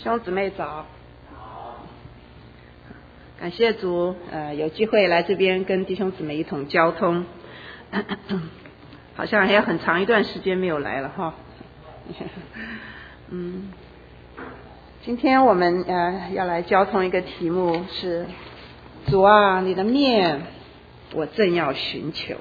兄姊妹早，感谢主，有机会来这边跟弟兄姊妹一同交通，好像还有很长一段时间没有来了哈。今天我们要来交通一个题目是主啊，你的面我正要寻求。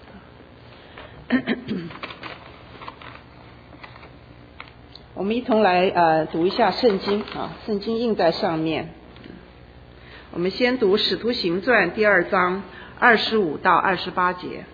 我们一同来读一下圣经啊，圣经印在上面。我们先读《使徒行传》第2章25到28节。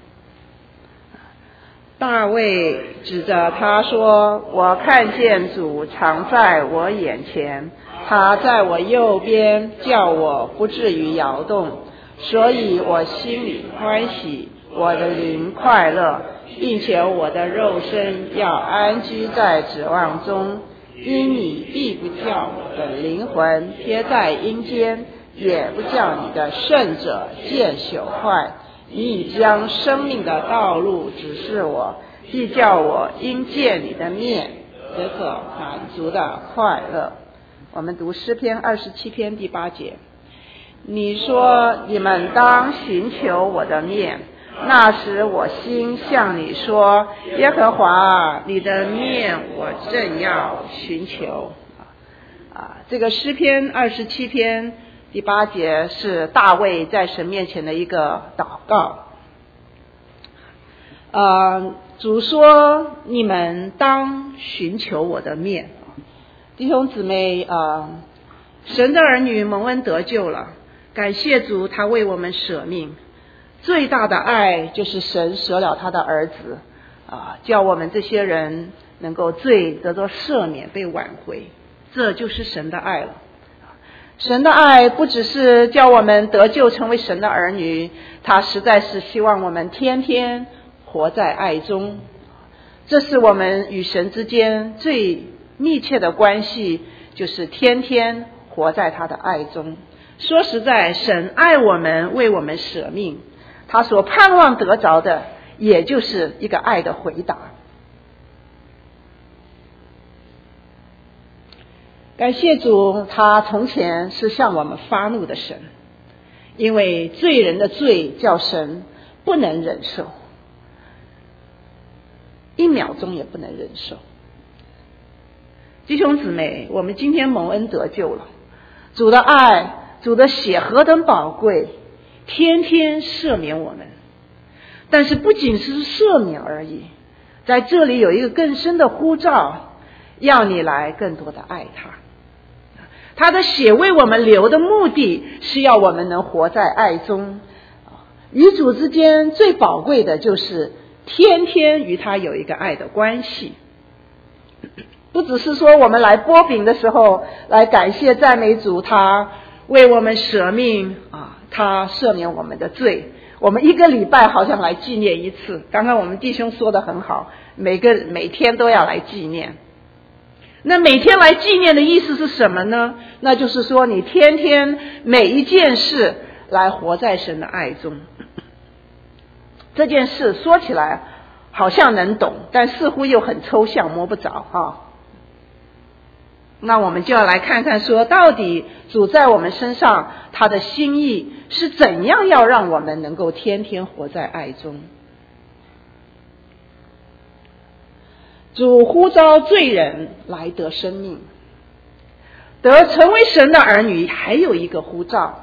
大卫指着他说：“我看见主常在我眼前，他在我右边，叫我不至于摇动，所以我心里欢喜，我的灵快乐，并且我的肉身要安居在指望中，因你必不叫我的灵魂贴在阴间，也不叫你的圣者见朽坏。你已将生命的道路指示我，必叫我因见你的面得可满足的快乐。”我们读诗篇27篇第8节。你说你们当寻求我的面，那时我心向你说：耶和华，你的面我正要寻求。这个诗篇27篇第8节是大卫在神面前的一个祷告。主说你们当寻求我的面。弟兄姊妹，神的儿女蒙恩得救了，感谢主，他为我们舍命。最大的爱就是神舍了他的儿子，叫我们这些人能够罪得到赦免，被挽回，这就是神的爱了。神的爱不只是叫我们得救成为神的儿女，他实在是希望我们天天活在爱中。这是我们与神之间最密切的关系，就是天天活在他的爱中。说实在，神爱我们，为我们舍命，他所盼望得着的也就是一个爱的回答。感谢主，他从前是向我们发怒的神，因为罪人的罪叫神不能忍受，1秒钟也不能忍受。弟兄姊妹，我们今天蒙恩得救了，主的爱，主的血何等宝贵，天天赦免我们。但是不仅是赦免而已，在这里有一个更深的呼召，要你来更多的爱他。他的血为我们流的目的是要我们能活在爱中。与主之间最宝贵的就是天天与他有一个爱的关系。不只是说我们来擘饼的时候来感谢赞美主，他为我们舍命，他赦免我们的罪。我们1个礼拜好像来纪念一次，刚刚我们弟兄说得很好，每天都要来纪念。那每天来纪念的意思是什么呢？那就是说你天天每一件事来活在神的爱中。这件事说起来好像能懂，但似乎又很抽象，摸不着那我们就要来看看说，到底主在我们身上他的心意是怎样，要让我们能够天天活在爱中。主呼召罪人来得生命，得成为神的儿女，还有一个呼召，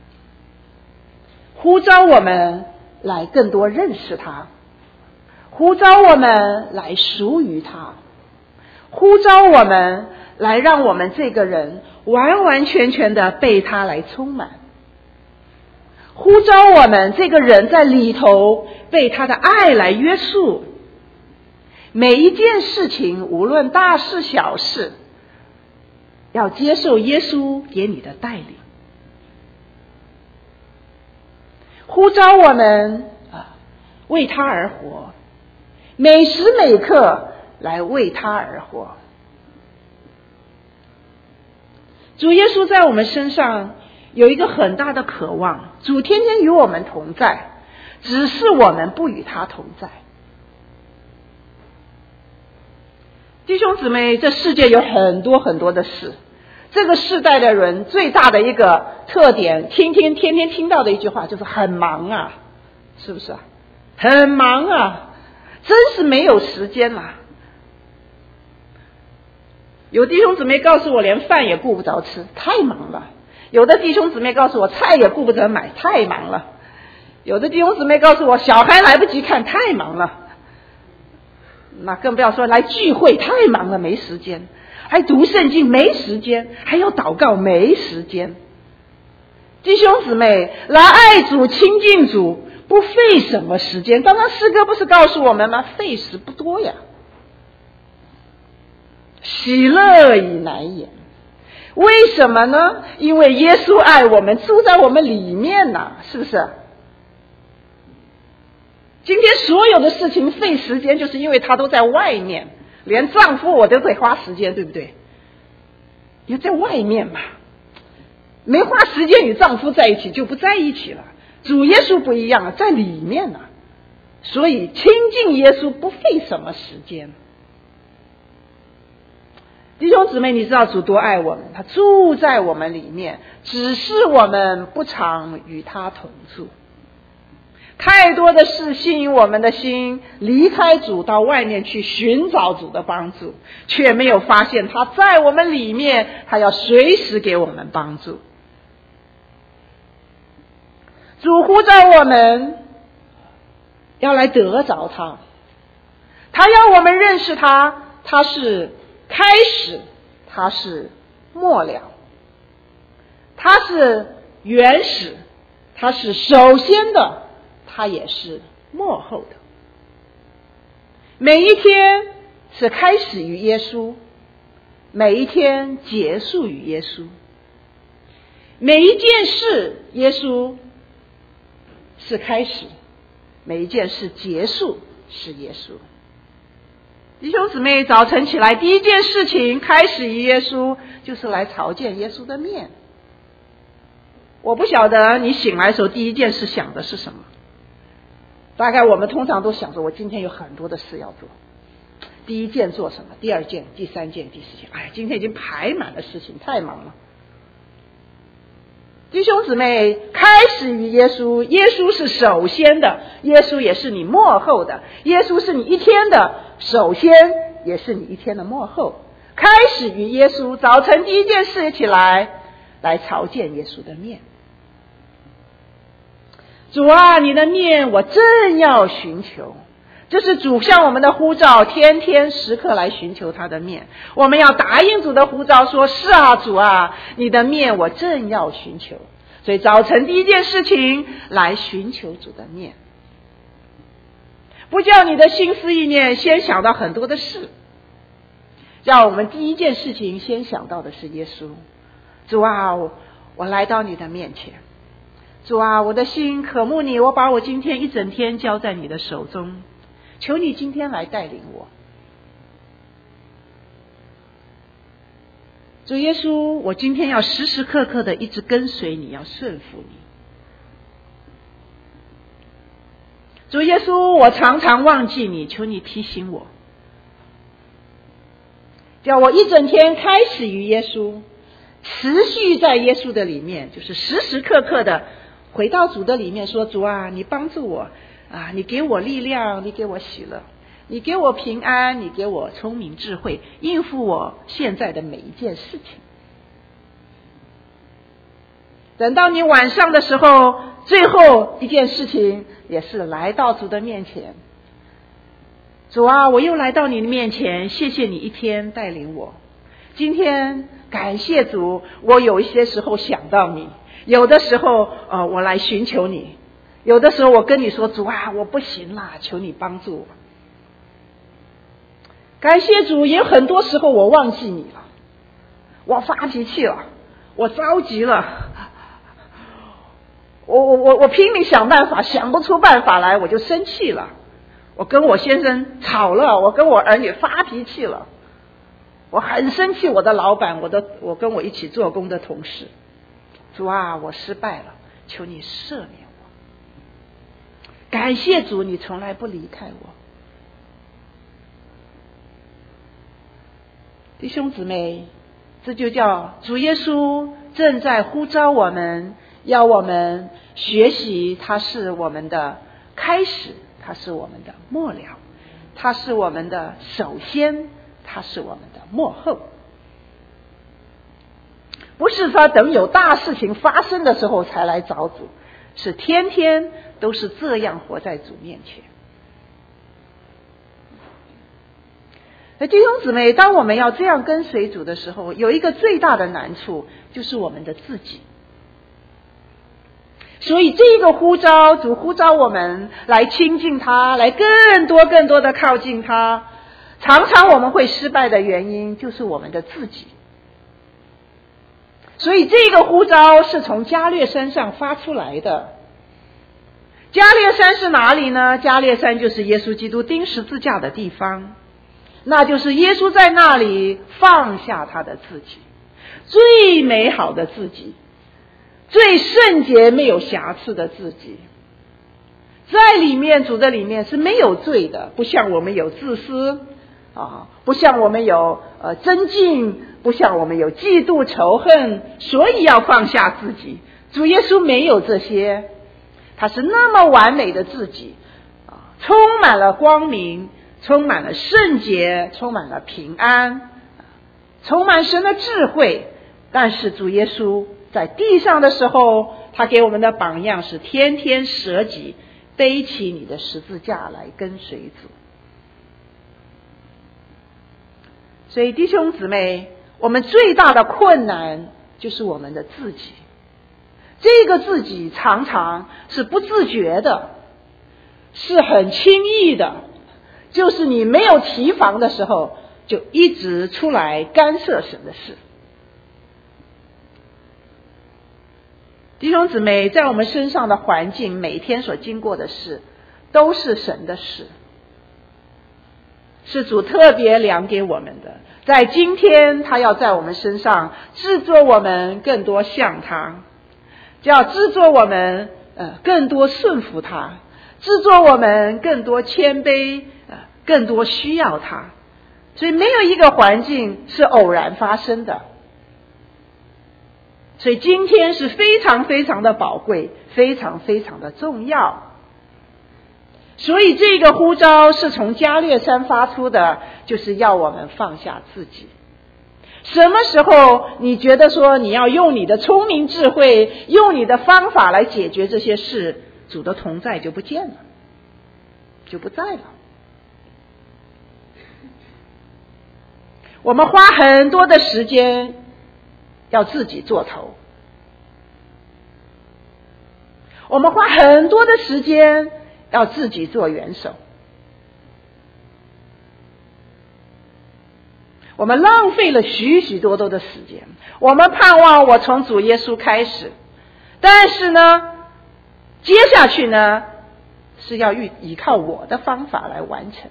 呼召我们来更多认识他，呼召我们来属于他，呼召我们来让我们这个人完完全全的被他来充满，呼召我们这个人在里头被他的爱来约束。每一件事情，无论大事小事，要接受耶稣给你的带领。呼召我们为他而活，每时每刻来为他而活。主耶稣在我们身上有一个很大的渴望，主天天与我们同在，只是我们不与他同在。弟兄姊妹，这世界有很多很多的事， 这个世代的人最大的一个特点，天天听到的一句话就是很忙啊，是不是啊？很忙啊，真是没有时间啦。有弟兄姊妹告诉我，连饭也顾不着吃，太忙了。有的弟兄姊妹告诉我，菜也顾不得买，太忙了。有的弟兄姊妹告诉我，小孩来不及看，太忙了。那更不要说来聚会，太忙了，没时间。还读圣经，没时间。还要祷告，没时间。弟兄姊妹，来爱主亲近主，不费什么时间。刚刚诗歌不是告诉我们吗？费时不多呀。喜乐以难言。为什么呢？因为耶稣爱我们，住在我们里面呐，是不是？今天所有的事情费时间，就是因为他都在外面。连丈夫我都得花时间，对不对？因为在外面嘛，没花时间与丈夫在一起就不在一起了。主耶稣不一样啊，在里面啊，所以亲近耶稣不费什么时间。弟兄姊妹，你知道主多爱我们，他住在我们里面，只是我们不常与他同住。太多的事吸引我们的心离开主，到外面去寻找主的帮助，却没有发现他在我们里面，他要随时给我们帮助。主呼召我们要来得着他，他要我们认识他，他是开始，他是末了，他是原始，他是首先的，他也是末后的。每一天是开始于耶稣，每一天结束于耶稣。每一件事耶稣是开始，每一件事结束是耶稣。弟兄姊妹，早晨起来第一件事情开始于耶稣，就是来朝见耶稣的面。我不晓得你醒来的时候第一件事想的是什么。大概我们通常都想着我今天有很多的事要做，第一件做什么，第二件，第三件，第四件，哎，今天已经排满了事情，太忙了。弟兄姊妹，开始于耶稣，耶稣是首先的，耶稣也是你末后的，耶稣是你一天的首先，也是你一天的末后。开始于耶稣，早晨第一件事起来朝见耶稣的面。主啊，你的面我正要寻求，这是主向我们的呼召，天天时刻来寻求他的面。我们要答应主的呼召，说是啊，主啊，你的面我正要寻求。所以早晨第一件事情来寻求主的面，不叫你的心思意念先想到很多的事，叫我们第一件事情先想到的是耶稣。主啊，我来到你的面前，主啊，我的心渴慕你，我把我今天一整天交在你的手中，求你今天来带领我。主耶稣，我今天要时时刻刻的一直跟随你，要顺服你。主耶稣，我常常忘记你，求你提醒我，叫我一整天开始于耶稣，持续在耶稣的里面，就是时时刻刻的回到主的里面，说主啊，你帮助我啊，你给我力量，你给我喜乐，你给我平安，你给我聪明智慧，应付我现在的每一件事情。等到你晚上的时候，最后一件事情也是来到主的面前。主啊，我又来到你的面前，谢谢你一天带领我。今天感谢主，我有一些时候想到你，有的时候我来寻求你，有的时候我跟你说，主啊，我不行啦，求你帮助我。感谢主，也有很多时候我忘记你了，我发脾气了，我着急了，我拼命想办法，想不出办法来，我就生气了，我跟我先生吵了，我跟我儿女发脾气了，我很生气我的老板，我跟我一起做工的同事。主啊，我失败了，求你赦免我。感谢主，你从来不离开我。弟兄姊妹， 这就叫主耶稣正在呼召我们，要我们学习他是我们的开始，他是我们的末了，他是我们的首先，他是我们的末后。不是说等有大事情发生的时候才来找主，是天天都是这样活在主面前。那弟兄姊妹，当我们要这样跟随主的时候，有一个最大的难处，就是我们的自己。所以这个呼召，主呼召我们来亲近他，来更多的靠近他。常常我们会失败的原因，就是我们的自己。所以这个呼召是从加略山上发出来的。加略山是哪里呢？加略山就是耶稣基督钉十字架的地方，那就是耶稣在那里放下他的自己，最美好的自己，最圣洁没有瑕疵的自己。在里面，主的里面是没有罪的，不像我们有自私不像我们有争竞，不像我们有嫉妒仇恨，所以要放下自己。主耶稣没有这些，他是那么完美的自己充满了光明，充满了圣洁，充满了平安，充满神的智慧。但是主耶稣在地上的时候，他给我们的榜样是天天舍己，背起你的十字架来跟随主。所以弟兄姊妹，我们最大的困难就是我们的自己。这个自己常常是不自觉的，是很轻易的，就是你没有提防的时候，就一直出来干涉神的事。弟兄姊妹，在我们身上的环境，每天所经过的事，都是神的事，是主特别量给我们的。在今天，他要在我们身上制作我们更多像他，就要制作我们更多顺服他，制作我们更多谦卑，更多需要他。所以没有一个环境是偶然发生的。所以今天是非常非常的宝贵，非常非常的重要。所以这个呼召是从加略山发出的，就是要我们放下自己。什么时候你觉得说你要用你的聪明智慧，用你的方法来解决这些事，主的同在就不见了，就不在了。我们花很多的时间要自己做头，我们花很多的时间要自己做元首，我们浪费了许许多多的时间。我们盼望我从主耶稣开始，但是呢，接下去呢是要依靠我的方法来完成。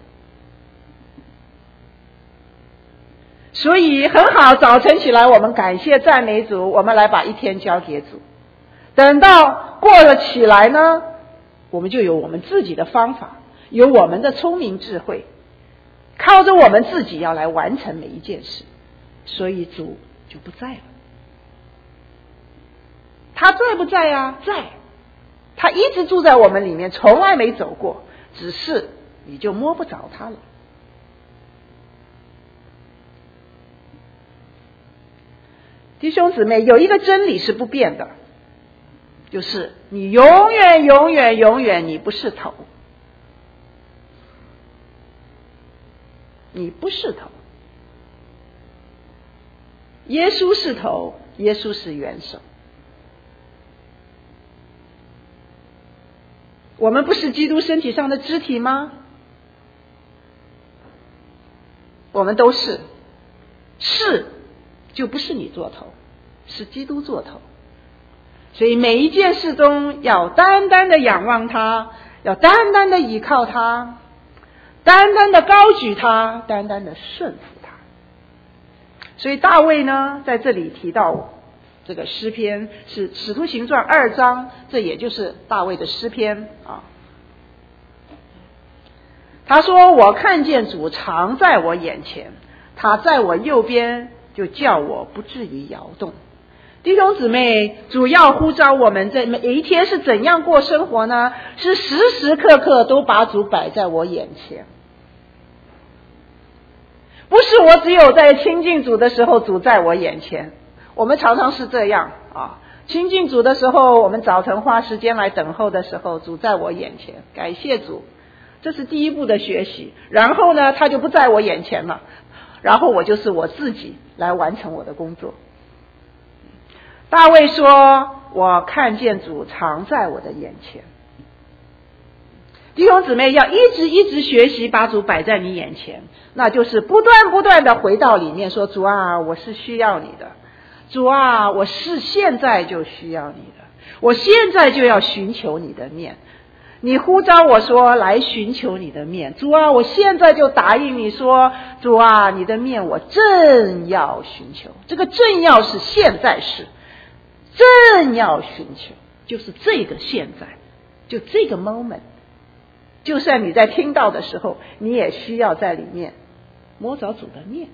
所以很好，早晨起来我们感谢赞美主，我们来把一天交给主。等到过了起来呢，我们就有我们自己的方法，有我们的聪明智慧，靠着我们自己要来完成每一件事。所以主就不在了。他在不在啊？在。他一直住在我们里面，从来没走过，只是你就摸不着他了。弟兄姊妹，有一个真理是不变的，就是你永远永远永远你不是头，你不是头。耶稣是头，耶稣是元首。我们不是基督身体上的肢体吗？我们都是，是就不是你做头，是基督做头。所以每一件事中要单单的仰望他，要单单的依靠他，单单的高举他，单单的顺服他。所以大卫呢在这里提到这个诗篇是使徒行传2章，这也就是大卫的诗篇啊。他说，我看见主常在我眼前，他在我右边， 就叫我不至于摇动。弟兄姊妹，主要呼召我们在每一天是怎样过生活呢？是时时刻刻都把主摆在我眼前。不是我只有在亲近主的时候主在我眼前，我们常常是这样啊。亲近主的时候，我们早晨花时间来等候的时候，主在我眼前，感谢主，这是第一步的学习。然后呢，他就不在我眼前了，然后我就是我自己来完成我的工作。大卫说，我看见主常在我的眼前。弟兄姊妹要一直学习把主摆在你眼前，那就是不断的回到里面说，主啊，我是需要你的，主啊，我是现在就需要你的，我现在就要寻求你的面。你呼召我说来寻求你的面，主啊，我现在就答应你说，主啊，你的面我正要寻求。这个正要是现在时，正要寻求就是这个现在，就这个 moment。就算你在听到的时候，你也需要在里面摸着主的面。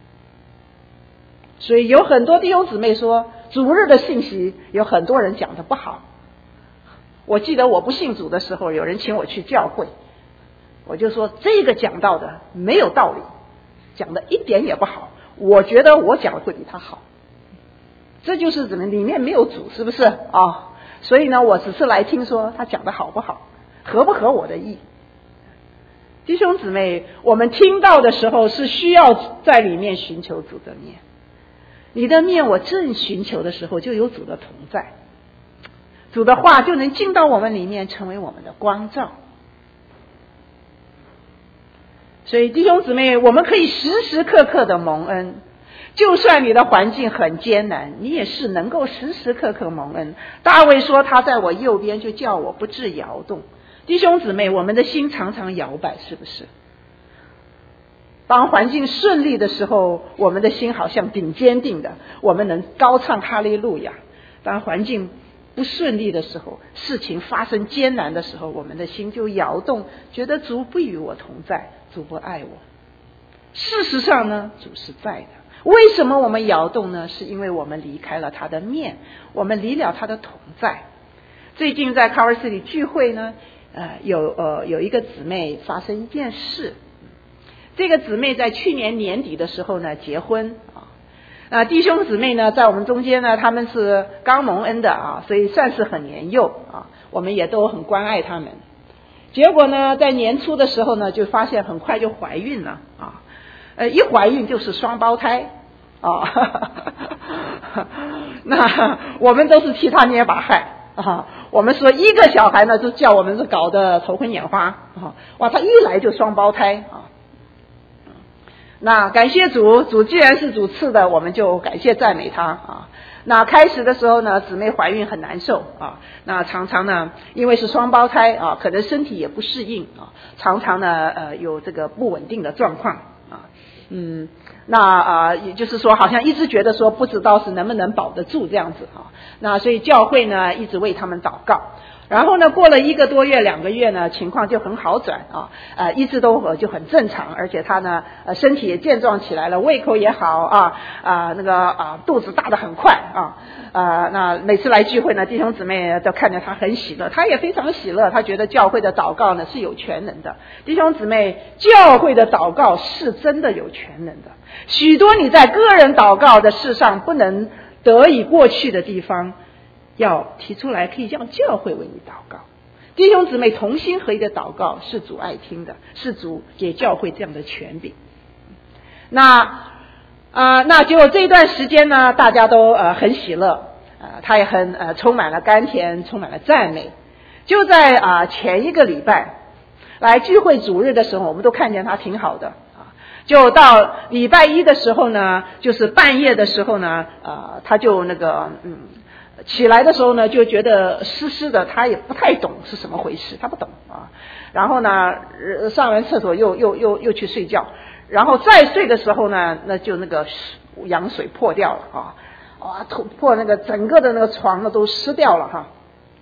所以有很多弟兄姊妹说，主日的信息有很多人讲的不好。我记得我不信主的时候，有人请我去教会，我就说这个讲道的没有道理，讲的一点也不好，我觉得我讲的会比他好。这就是怎么里面没有主，是不是啊？所以呢，我只是来听说他讲的好不好，合不合我的意。弟兄姊妹，我们听到的时候是需要在里面寻求主的面。你的面我正寻求的时候，就有主的同在，主的话就能进到我们里面，成为我们的光照。所以弟兄姊妹，我们可以时时刻刻的蒙恩，就算你的环境很艰难，你也是能够时时刻刻蒙恩。大卫说他在我右边，就叫我不致摇动。弟兄姊妹，我们的心常常摇摆，是不是？当环境顺利的时候，我们的心好像挺坚定的，我们能高唱哈利路亚。当环境不顺利的时候，事情发生艰难的时候，我们的心就摇动，觉得主不与我同在，主不爱我。事实上呢，主是在的。为什么我们摇动呢？是因为我们离开了他的面，我们离了他的同在。最近在卡尔斯里聚会呢，有一个姊妹发生一件事。这个姊妹在去年年底的时候呢结婚啊，弟兄姊妹呢在我们中间呢，他们是刚蒙恩的啊，所以算是很年幼啊，我们也都很关爱他们。结果呢，在年初的时候呢，就发现很快就怀孕了啊，一怀孕就是双胞胎啊，那我们都是替他捏把汗啊。我们说一个小孩呢，就叫我们是搞得头昏眼花啊，哇，他一来就双胞胎啊。那感谢主，主既然是主赐的，我们就感谢赞美他啊。那开始的时候呢，姊妹怀孕很难受啊，那常常呢，因为是双胞胎啊，可能身体也不适应啊，常常呢有这个不稳定的状况啊，也就是说好像一直觉得说不知道是能不能保得住这样子啊。那所以教会呢一直为他们祷告。然后呢，过了1个多月、2个月呢，情况就很好转啊，一直都就很正常，而且他呢，身体也健壮起来了，胃口也好肚子大得很快那每次来聚会呢，弟兄姊妹都看着他很喜乐，他也非常喜乐，他觉得教会的祷告呢是有全能的。弟兄姊妹，教会的祷告是真的有全能的，许多你在个人祷告的事上不能得以过去的地方，要提出来，可以让教会为你祷告。弟兄姊妹同心合一的祷告是主爱听的，是主给教会这样的权柄。那结果这一段时间呢，大家都很喜乐，他也很充满了甘甜，充满了赞美。就在前1个礼拜来聚会主日的时候，我们都看见他挺好的啊。就到礼拜1的时候呢，就是半夜的时候呢，他就起来的时候呢，就觉得湿湿的，他也不太懂是什么回事，他不懂啊。然后呢，上完厕所又去睡觉，然后再睡的时候呢，那就羊水破掉了啊，破那个整个的那个床呢都湿掉了哈。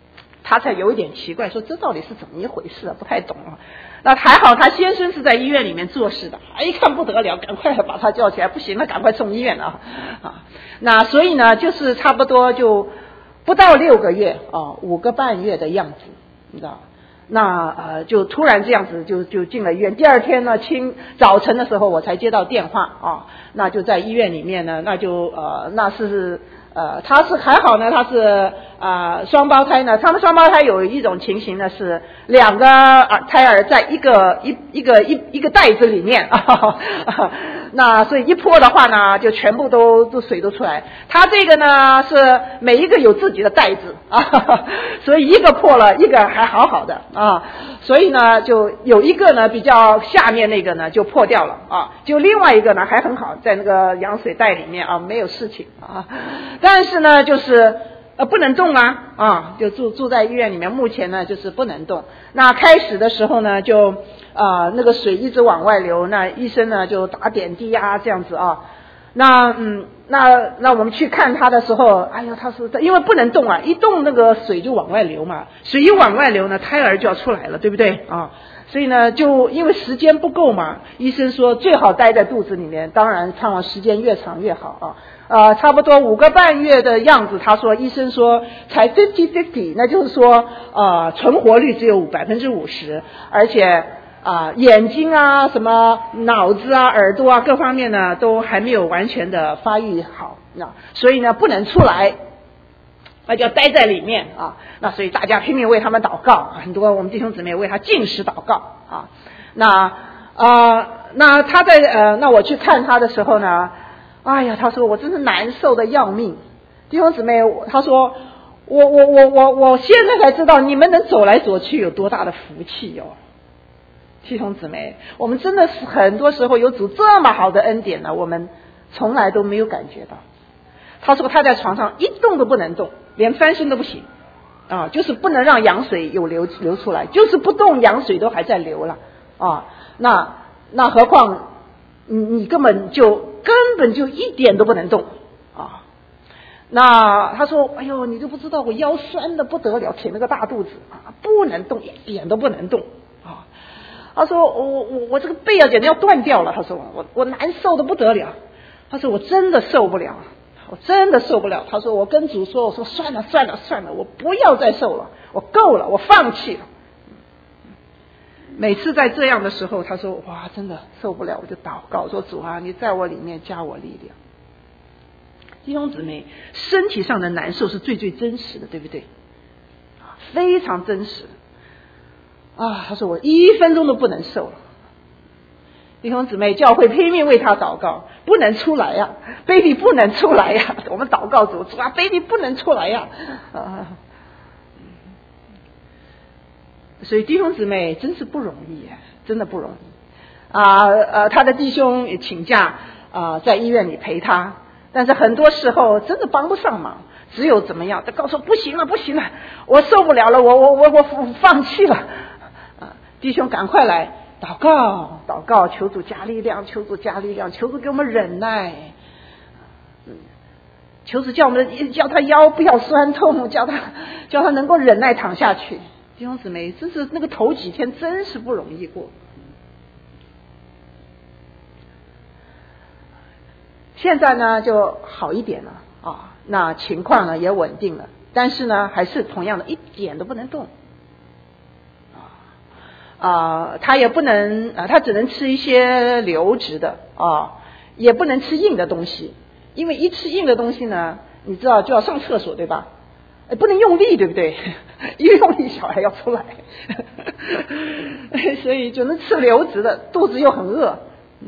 他才有一点奇怪，说这到底是怎么一回事啊，不太懂啊。那还好他先生是在医院里面做事的，一看不得了，赶快把他叫起来，不行了，赶快送医院啊。那所以呢，就是差不多就不到6个月5个半月的样子，你知道。那就突然这样子就进了医院。第二天呢，早晨的时候我才接到电话那就在医院里面呢，那就那是他是还好呢，他是双胞胎呢。他们双胞胎有一种情形呢，是2个胎儿在一个袋子里面那所以一泼的话呢，就全部都水都出来。他这个呢是每一个有自己的袋子所以一个破了，一个还好好的所以呢就有一个呢比较下面那个呢就破掉了就另外一个呢还很好，在那个羊水袋里面没有事情但是呢就是不能动就住在医院里面，目前呢就是不能动。那开始的时候呢就那个水一直往外流，那医生呢就打点滴这样子那我们去看他的时候，哎呀，他是因为不能动一动那个水就往外流嘛，水一往外流呢，胎儿就要出来了，对不对所以呢就因为时间不够嘛，医生说最好待在肚子里面，当然盼望时间越长越好差不多5个半月的样子，他说医生说才 50-50， 那就是说存活率只有 50%， 而且眼睛什么脑子耳朵各方面呢都还没有完全的发育好，所以呢不能出来，那就要待在里面那所以大家拼命为他们祷告，很多我们弟兄姊妹为他禁食祷告那他在那我去看他的时候呢，哎呀，他说我真是难受的要命。弟兄姊妹，他说我现在才知道你们能走来走去有多大的福气弟兄姊妹，我们真的是很多时候有主这么好的恩典呢，我们从来都没有感觉到。他说他在床上一动都不能动，连翻身都不行就是不能让羊水有流出来，就是不动羊水都还在流了那何况你根本就一点都不能动那他说哎呦，你都不知道我腰酸的不得了，挺了个大肚子不能动，一点都不能动他说我这个背简直要断掉了，他说我难受的不得了，他说我真的受不了，他说我跟主说，我说算了，我不要再受了，我够了，我放弃了。每次在这样的时候，他说哇真的受不了，我就祷告说主你在我里面加我力量。弟兄姊妹，身体上的难受是最真实的，对不对非常真实他说我1分钟都不能受了。弟兄姊妹，教会拼命为他祷告，不能出来baby 不能出来我们祷告主baby 不能出来所以弟兄姊妹真是不容易真的不容易他的弟兄也请假在医院里陪他，但是很多时候真的帮不上忙，只有怎么样，他告诉我不行了，我受不了了，我放弃了弟兄赶快来祷告，求主加力量，求主给我们忍耐求主叫他腰不要酸痛，叫他能够忍耐躺下去。弟兄姊妹，真是那个头几天真是不容易过。现在呢就好一点了那情况呢也稳定了，但是呢还是同样的一点都不能动他也不能他只能吃一些流质的也不能吃硬的东西，因为一吃硬的东西呢，你知道就要上厕所对吧？不能用力，对不对？一用力小孩要出来所以只能吃流质的，肚子又很饿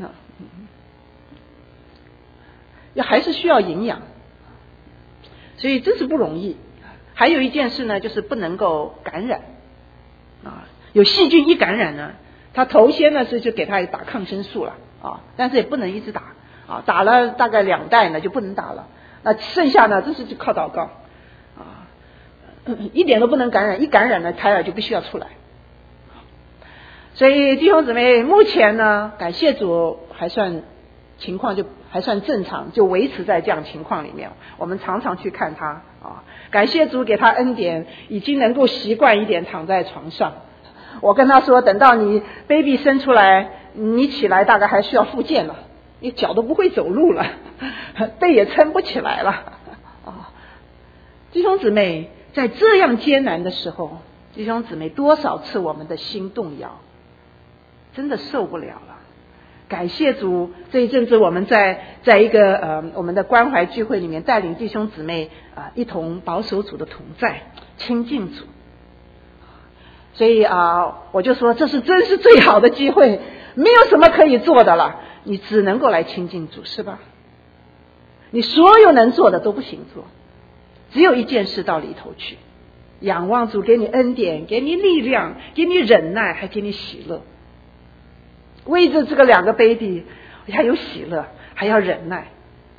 还是需要营养，所以真是不容易。还有一件事呢，就是不能够感染有细菌一感染呢，他头先呢是就给他打抗生素了但是也不能一直打打了大概2袋呢就不能打了，那剩下呢这是就靠祷告一点都不能感染，一感染呢胎儿就必须要出来。所以弟兄姊妹，目前呢感谢主情况就还算正常，就维持在这样情况里面，我们常常去看他感谢主给他恩典，已经能够习惯一点躺在床上。我跟他说，等到你 baby 生出来，你起来大概还需要复健了，你脚都不会走路了，背也撑不起来了。弟兄姊妹，在这样艰难的时候，弟兄姊妹，多少次我们的心动摇，真的受不了了。感谢主，这一阵子我们在一个我们的关怀聚会里面，带领弟兄姊妹一同保守主的同在，亲近主。所以我就说，这是真是最好的机会，没有什么可以做的了，你只能够来亲近主，是吧？你所有能做的都不行做，只有一件事到里头去，仰望主给你恩典，给你力量，给你忍耐，还给你喜乐。为着这个2个 baby， 还有喜乐，还要忍耐。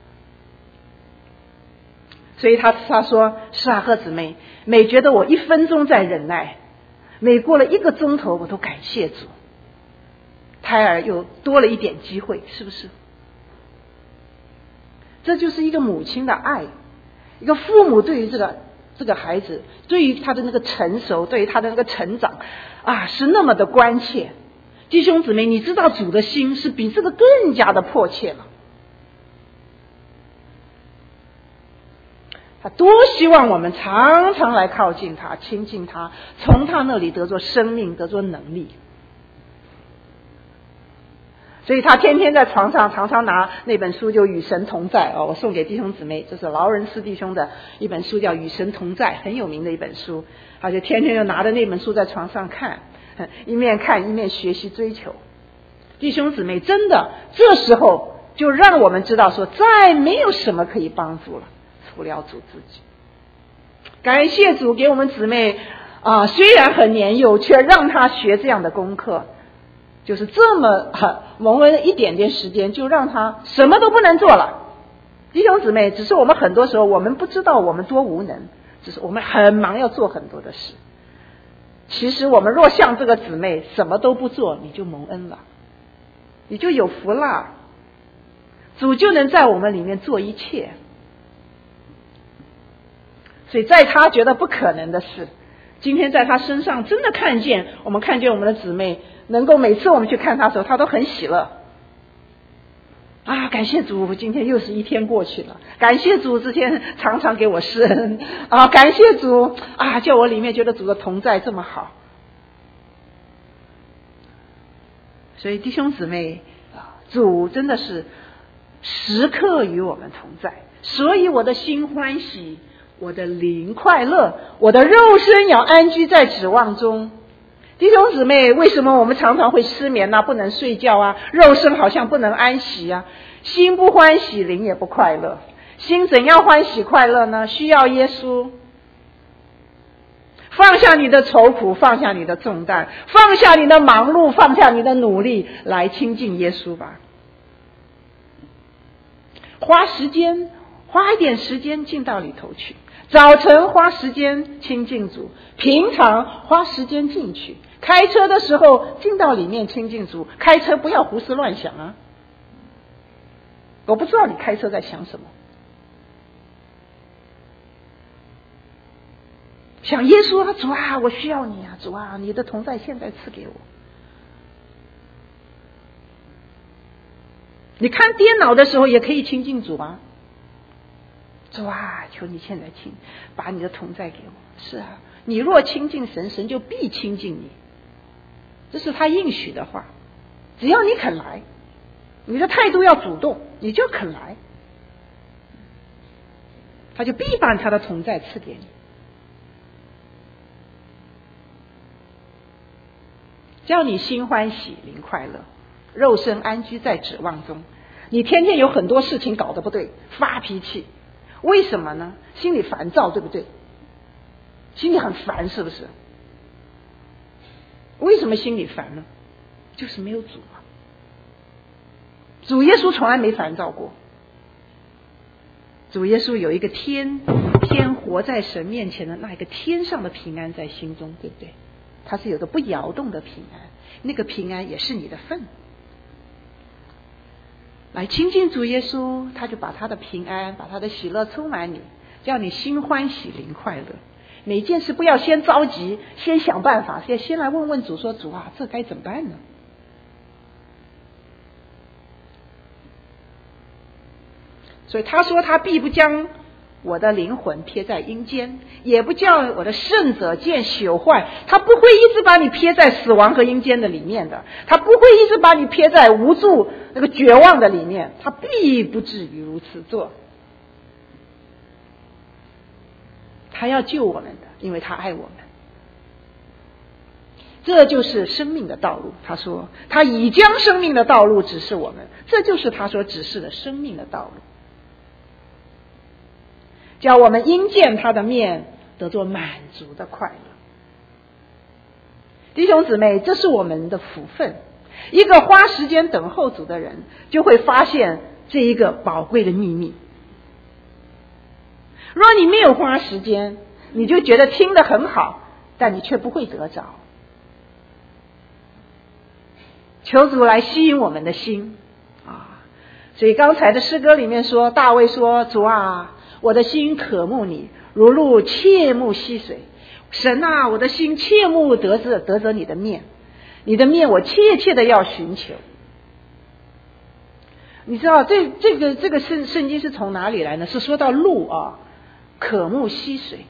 所以他说，是啊，贺姊妹，每觉得我1分钟在忍耐，每过了1个钟头，我都感谢主，胎儿又多了一点机会，是不是？这就是一个母亲的爱，一个父母对于这个孩子，对于他的那个成熟，对于他的那个成长是那么的关切。弟兄姊妹，你知道主的心是比这个更加的迫切了。他多希望我们常常来靠近他，亲近他，从他那里得着生命，得着能力。所以他天天在床上常常拿那本书，就与神同在我送给弟兄姊妹，这是劳伦斯弟兄的一本书，叫与神同在，很有名的一本书。他就天天就拿着那本书在床上看，一面看一面学习追求。弟兄姊妹，真的这时候就让我们知道说，再没有什么可以帮助了，除了主自己。感谢主给我们姊妹虽然很年幼，却让她学这样的功课，就是这么蒙恩一点点时间，就让她什么都不能做了。弟兄姊妹，只是我们很多时候我们不知道我们多无能，只是我们很忙要做很多的事。其实我们若像这个姊妹什么都不做，你就蒙恩了，你就有福了，主就能在我们里面做一切。所以在他觉得不可能的事，今天在他身上真的看见我们的姊妹能够每次我们去看他的时候，他都很喜乐感谢主，今天又是一天过去了，感谢主之前常常给我施恩感谢主叫我里面觉得主的同在这么好。所以弟兄姊妹，主真的是时刻与我们同在，所以我的心欢喜，我的灵快乐，我的肉身要安居在指望中。弟兄姊妹，为什么我们常常会失眠不能睡觉肉身好像不能安息心不欢喜，灵也不快乐。心怎样欢喜快乐呢？需要耶稣。放下你的愁苦，放下你的重担，放下你的忙碌，放下你的努力，来亲近耶稣吧。花一点时间进到里头去，早晨花时间亲近主，平常花时间进去，开车的时候进到里面亲近主。开车不要胡思乱想我不知道你开车在想什么，想耶稣主我需要你主你的同在现在赐给我。你看电脑的时候也可以亲近主主求你现在把你的同在给我。是你若亲近神，神就必亲近你，这是他应许的话。只要你肯来，你的态度要主动，你就肯来，他就必把他的同在赐给你。叫你心欢喜，灵快乐，肉身安居在指望中。你天天有很多事情搞得不对，发脾气，为什么呢？心里烦躁，对不对？心里很烦，是不是？为什么心里烦呢？就是没有主主耶稣从来没烦躁过。主耶稣有一个天活在神面前的那一个天上的平安在心中，对不对？他是有个不摇动的平安，那个平安也是你的份。来亲近主耶稣，他就把他的平安，把他的喜乐充满你。 叫你心欢喜灵快乐。每件事不要先着急，先想办法，先来问问主说，主啊，这该怎么办呢？所以他说，他必不将我的灵魂撇在阴间，也不叫我的圣者见朽坏。他不会一直把你撇在死亡和阴间的里面的，他不会一直把你撇在无助那个绝望的里面，他必不至于如此做。他要救我们的，因为他爱我们。这就是生命的道路。他说他已将生命的道路指示我们，这就是他所指示的生命的道路，叫我们因见他的面得做满足的快乐。弟兄姊妹，这是我们的福分。一个花时间等候主的人，就会发现这一个宝贵的秘密。若你没有花时间，你就觉得听得很好，但你却不会得着。求主来吸引我们的心啊！所以刚才的诗歌里面说，大卫说，主啊，我的心渴慕你，如鹿切慕溪水。神啊，我的心切慕得着你的面，你的面我切切的要寻求。你知道这个圣经是从哪里来呢？是说到鹿啊，渴慕溪水。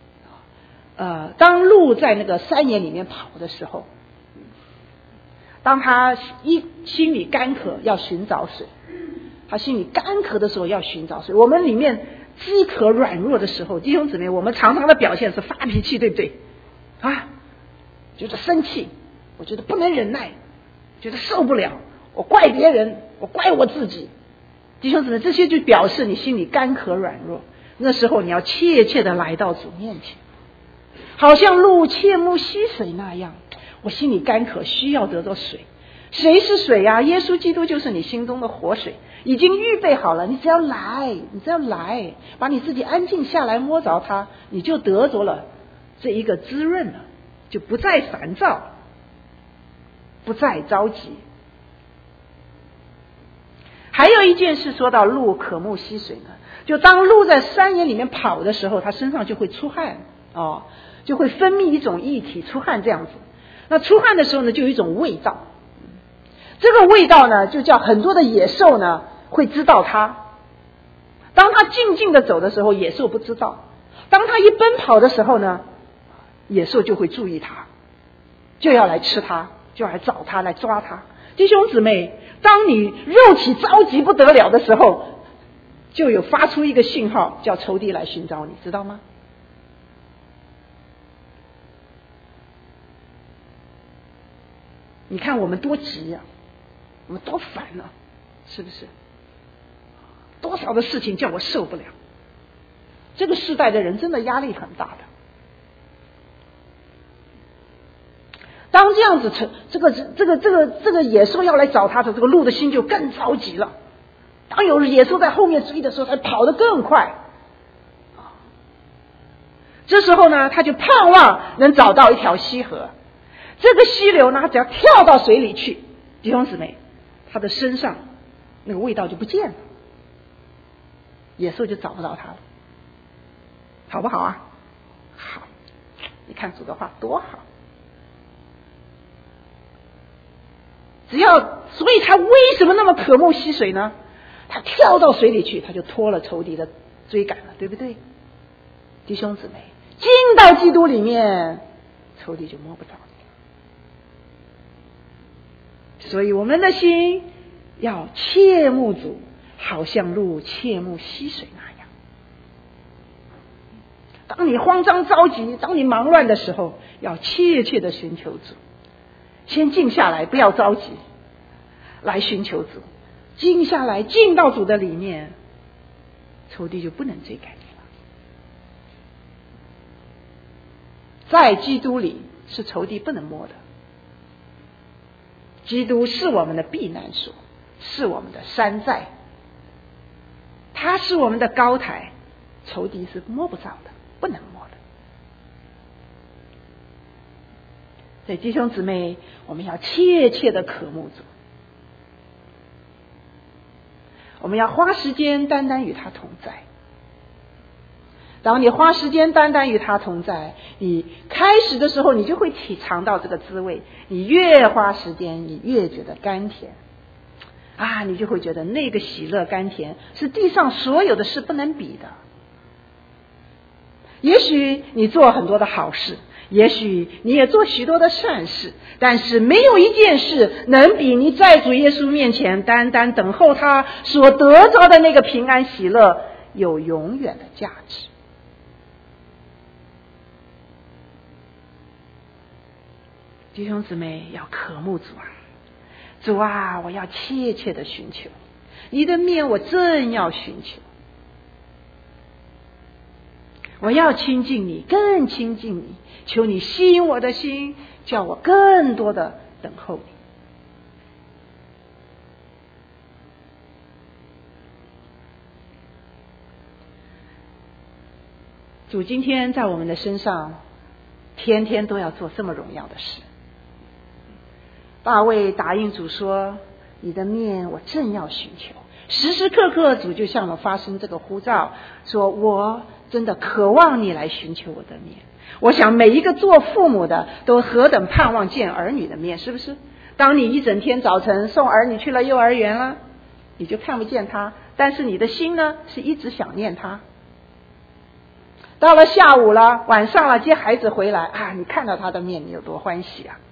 当鹿在那个山野里面跑的时候，当他心里干渴要寻找水，他心里干渴的时候要寻找水。我们里面饥渴软弱的时候，弟兄姊妹，我们常常的表现是发脾气，对不对啊？觉得生气，我觉得不能忍耐，觉得受不了，我怪别人，我怪我自己。弟兄姊妹，这些就表示你心里干渴软弱。那时候你要切切的来到主面前，好像鹿切慕溪水那样，我心里干渴，需要得到水。谁是水啊？耶稣基督就是你心中的活水，已经预备好了，你只要来，把你自己安静下来，摸着它，你就得着了这一个滋润了，就不再烦躁，不再着急。还有一件事说到鹿渴慕溪水呢，就当鹿在山野里面跑的时候，它身上就会出汗就会分泌一种液体出汗这样子。那出汗的时候呢，就有一种味道，这个味道呢，就叫很多的野兽呢会知道它。当它静静的走的时候，野兽不知道；当它一奔跑的时候呢，野兽就会注意它，就要来吃它，就要来找它，来抓它。弟兄姊妹，当你肉体着急不得了的时候，就有发出一个信号，叫仇敌来寻找你，知道吗？你看我们多急呀，我们多烦啊，是不是？多少的事情叫我受不了。这个世代的人真的压力很大的。当这样子这个野兽要来找他的，这个鹿的心就更着急了。当有野兽在后面追的时候，他跑得更快。这时候呢，他就盼望能找到一条溪河。这个溪流呢，他只要跳到水里去，弟兄姊妹，他的身上那个味道就不见了，野兽就找不到他了，好不好啊？好，你看主的话多好。所以他为什么那么渴慕溪水呢？他跳到水里去，他就脱了仇敌的追赶了，对不对？弟兄姊妹，进到基督里面，仇敌就摸不着你。所以我们的心要切慕主，好像鹿切慕溪水那样。当你慌张着急，当你忙乱的时候，要切切的寻求主。先静下来，不要着急，来寻求主。静下来，进到主的里面，仇敌就不能追赶你了。在基督里是仇敌不能摸的。基督是我们的避难所，是我们的山寨，他是我们的高台，仇敌是摸不着的，不能摸的。所以弟兄姊妹，我们要切切的渴慕主，我们要花时间单单与他同在。 当你花时间单单与他同在，你开始的时候你就会尝到这个滋味，你越花时间你越觉得甘甜啊，你就会觉得那个喜乐甘甜是地上所有的事不能比的。也许你做很多的好事，也许你也做许多的善事，但是没有一件事能比你在主耶稣面前单单等候他所得着的那个平安喜乐有永远的价值。弟兄姊妹，要渴慕主啊，主啊，我要切切的寻求你的面，我正要寻求，我要亲近你，更亲近你，求你吸引我的心，叫我更多的等候你。主今天在我们的身上天天都要做这么荣耀的事。大卫答应主说，你的面我正要寻求，时时刻刻主就向我发生这个呼召，说我真的渴望你来寻求我的面。我想每一个做父母的都何等盼望见儿女的面，是不是？当你一整天早晨送儿女去了幼儿园了，你就看不见他，但是你的心呢是一直想念他。到了下午了，晚上了，接孩子回来啊，你看到他的面，你有多欢喜啊！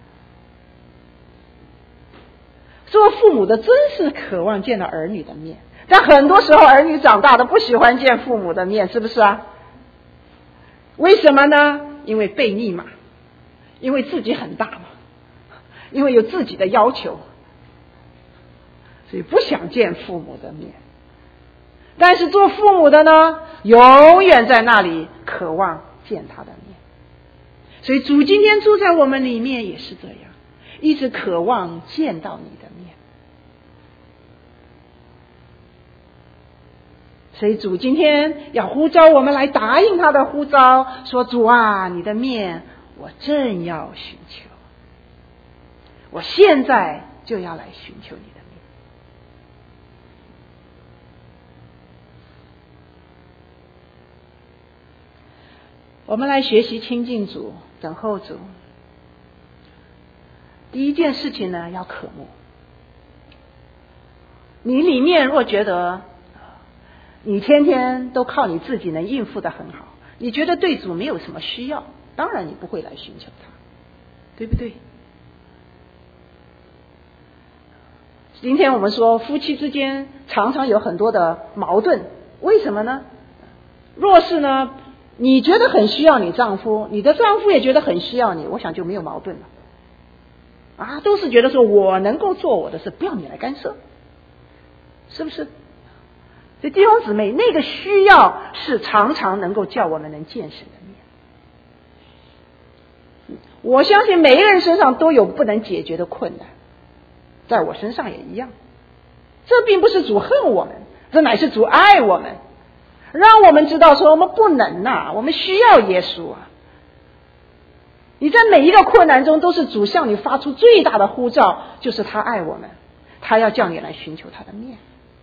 做父母的真是渴望见到儿女的面，但很多时候儿女长大的不喜欢见父母的面，是不是啊？为什么呢？因为悖逆嘛，因为自己很大嘛，因为有自己的要求，所以不想见父母的面。但是做父母的呢，永远在那里渴望见他的面。所以主今天住在我们里面也是这样，一直渴望见到你的面。所以主今天要呼召我们来答应他的呼召，说主啊，你的面我正要寻求，我现在就要来寻求你的面。我们来学习亲近主，等候主。第一件事情呢，要渴慕。你里面若觉得你天天都靠你自己能应付得很好，你觉得对主没有什么需要，当然你不会来寻求他，对不对？今天我们说夫妻之间常常有很多的矛盾，为什么呢？若是呢你觉得很需要你丈夫，你的丈夫也觉得很需要你，我想就没有矛盾了啊，都是觉得说我能够做我的事，不要你来干涉，是不是？所以弟兄姊妹，那个需要是常常能够叫我们能见神的面。我相信每一个人身上都有不能解决的困难，在我身上也一样。这并不是主恨我们，这乃是主爱我们，让我们知道说我们不能啊，我们需要耶稣啊。你在每一个困难中都是主向你发出最大的呼召，就是他爱我们，他要叫你来寻求他的面。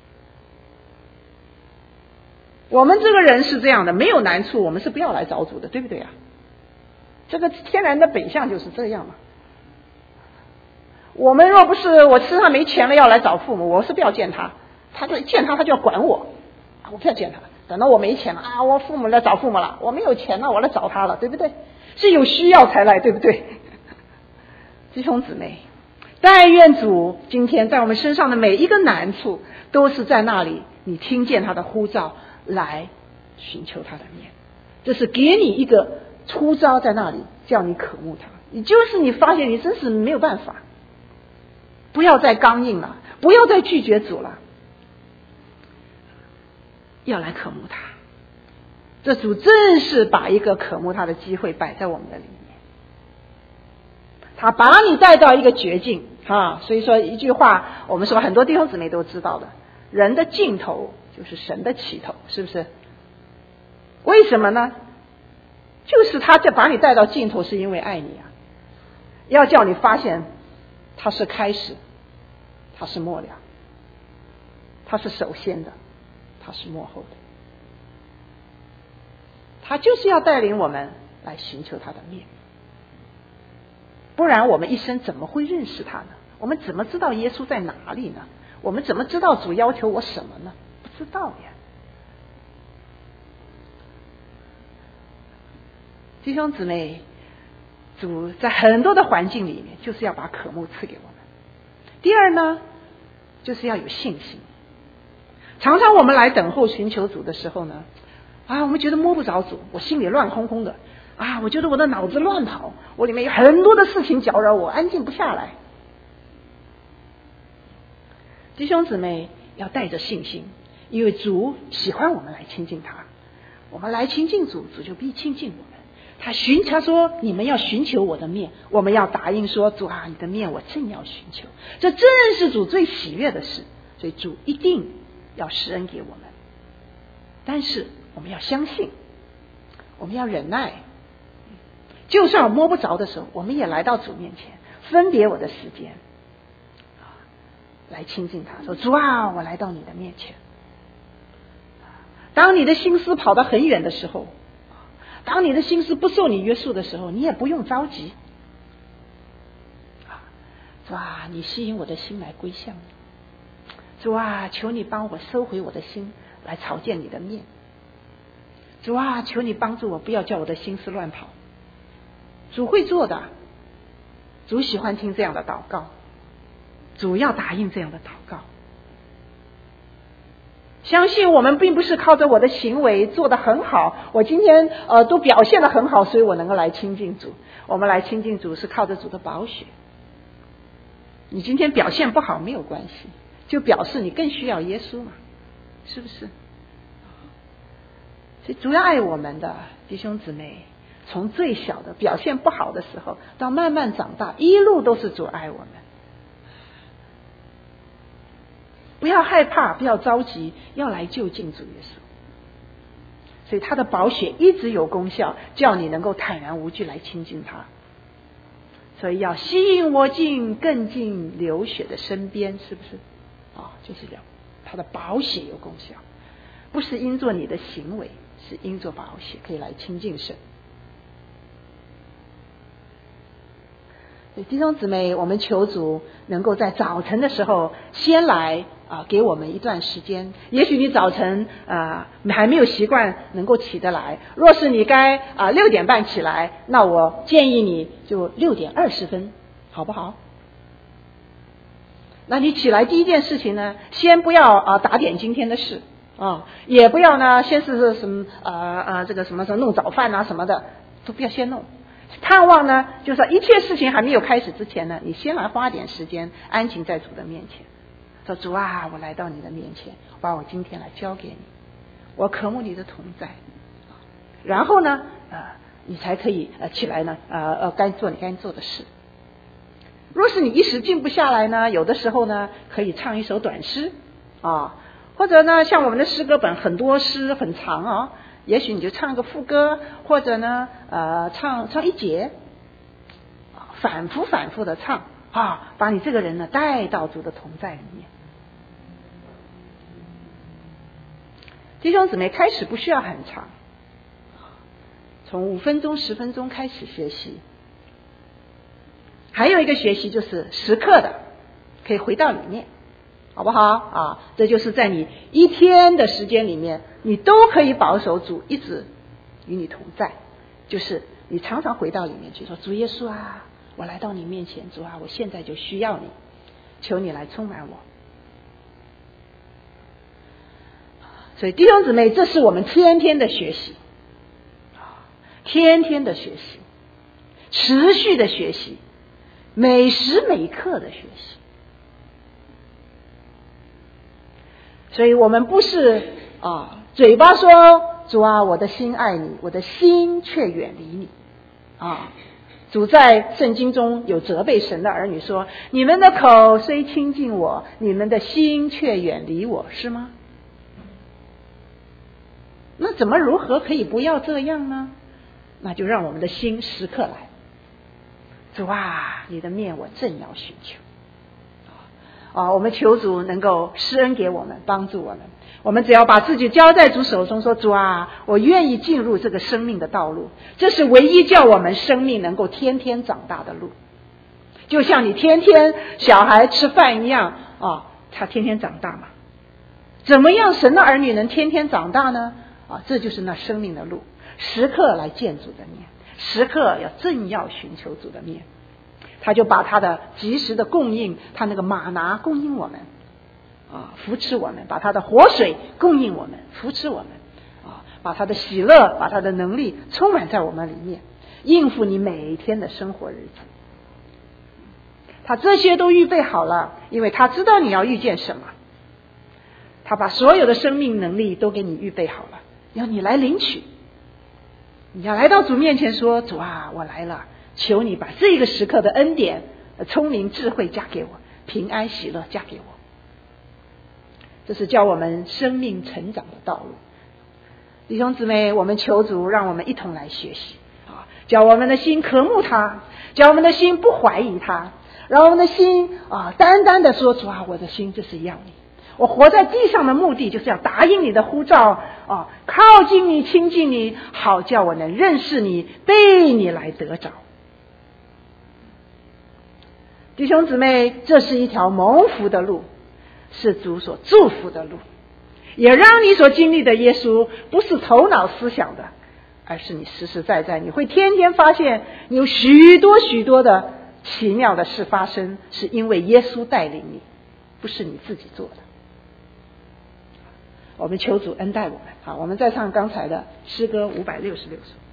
我们这个人是这样的，没有难处我们是不要来找主的，对不对啊？这个天然的本相就是这样嘛。我们若不是我身上没钱了要来找父母，我是不要见他，他就见他就要管我，我不要见他。等到我没钱了啊，我父母来找父母了，我没有钱了，我来找他了，对不对？是有需要才来，对不对？弟兄姊妹，但愿主今天在我们身上的每一个难处，都是在那里你听见他的呼召来寻求他的面，这是给你一个出招，在那里叫你渴慕他。你就是你发现你真是没有办法，不要再刚硬了，不要再拒绝主了，要来渴慕他。这主正是把一个渴慕他的机会摆在我们的里面，他把你带到一个绝境啊！所以说一句话，我们说很多弟兄姊妹都知道的，人的尽头就是神的起头，是不是？为什么呢？就是他把你带到尽头，是因为爱你啊，要叫你发现他是开始，他是末了，他是首先的，他是末后的。 他就是要带领我们来寻求他的面，不然我们一生怎么会认识他呢？我们怎么知道耶稣在哪里呢？我们怎么知道主要求我什么呢？不知道呀。弟兄姊妹，主在很多的环境里面就是要把渴慕赐给我们。第二呢，就是要有信心。常常我们来等候寻求主的时候呢，我们觉得摸不着主，我心里乱哄哄的我觉得我的脑子乱跑，我里面有很多的事情搅扰我，安静不下来。弟兄姊妹要带着信心，因为主喜欢我们来亲近他，我们来亲近主，主就必亲近我们。他说你们要寻求我的面，我们要答应说主你的面我正要寻求，这正是主最喜悦的事，所以主一定要施恩给我们。但是我们要相信，我们要忍耐，就算我摸不着的时候，我们也来到主面前，分别我的时间来亲近他，说主我来到你的面前。当你的心思跑得很远的时候，当你的心思不受你约束的时候，你也不用着急主你吸引我的心来归向你，主求你帮我收回我的心来朝见你的面，主求你帮助我，不要叫我的心思乱跑。主会做的，主喜欢听这样的祷告，主要答应这样的祷告。相信我们并不是靠着我的行为做得很好，我今天都表现得很好，所以我能够来亲近主。我们来亲近主是靠着主的宝血。你今天表现不好没有关系，就表示你更需要耶稣嘛，是不是？所以主要爱我们的弟兄姊妹，从最小的表现不好的时候到慢慢长大，一路都是主爱我们。不要害怕，不要着急，要来就近主耶稣。所以他的宝血一直有功效，叫你能够坦然无惧来亲近他。所以要吸引我进，更近流血的身边，是不是？就是要他的宝血有功效，不是因做你的行为，是因做宝血可以来亲近神。弟兄姊妹，我们求主能够在早晨的时候先来给我们一段时间。也许你早晨还没有习惯能够起得来，若是你该6点半起来，那我建议你就6点20分，好不好？那你起来第一件事情呢，先不要打点今天的事也不要呢先是什么这个什么弄早饭什么的都不要先弄。盼望呢，就是一切事情还没有开始之前呢，你先来花点时间安静在主的面前，说主我来到你的面前，我把我今天来交给你，我渴慕你的同在。然后呢你才可以起来呢该做你该做的事。若是你一时静不下来呢，有的时候呢可以唱一首短诗或者呢像我们的诗歌本很多诗很长也许你就唱个副歌，或者呢唱一节反复的唱把你这个人呢带到主的同在里面。弟兄姊妹，开始不需要很长，从5分钟10分钟开始学习。还有一个学习就是时刻的可以回到里面，好不好这就是在你一天的时间里面，你都可以保守主一直与你同在，就是你常常回到里面去说，主耶稣我来到你面前，主我现在就需要你，求你来充满我。所以弟兄姊妹，这是我们天天的学习，天天的学习，持续的学习，每时每刻的学习。所以我们不是嘴巴说主我的心爱你，我的心却远离你主在圣经中有责备神的儿女说，你们的口虽亲近我，你们的心却远离我，是吗？那怎么如何可以不要这样呢？那就让我们的心时刻来，主你的面我正要寻求我们求主能够施恩给我们，帮助我们。我们只要把自己交在主手中，说主啊，我愿意进入这个生命的道路，这是唯一叫我们生命能够天天长大的路。就像你天天小孩吃饭一样他天天长大嘛。怎么样神的儿女能天天长大呢？这就是那生命的路，时刻来见主的面，时刻正要寻求主的面。他就把他的及时的供应，他那个玛拿供应我们扶持我们，把他的活水供应我们，扶持我们把他的喜乐，把他的能力充满在我们里面，应付你每一天的生活日子。他这些都预备好了，因为他知道你要遇见什么，他把所有的生命能力都给你预备好了，要你来领取。你要来到主面前说，主啊，我来了，求你把这个时刻的恩典、聪明智慧加给我，平安喜乐加给我。这是叫我们生命成长的道路。弟兄姊妹，我们求主让我们一同来学习叫我们的心渴慕他，叫我们的心不怀疑他，让我们的心单单的说，主啊，我的心就是要你。我活在地上的目的就是要答应你的呼召靠近你，亲近你，好叫我能认识你，被你来得着。弟兄姊妹，这是一条蒙福的路，是主所祝福的路，也让你所经历的耶稣不是头脑思想的，而是你实实在在，你会天天发现你有许多许多的奇妙的事发生，是因为耶稣带领你，不是你自己做的。我们求主恩待我们。好，我们再唱刚才的诗歌566首。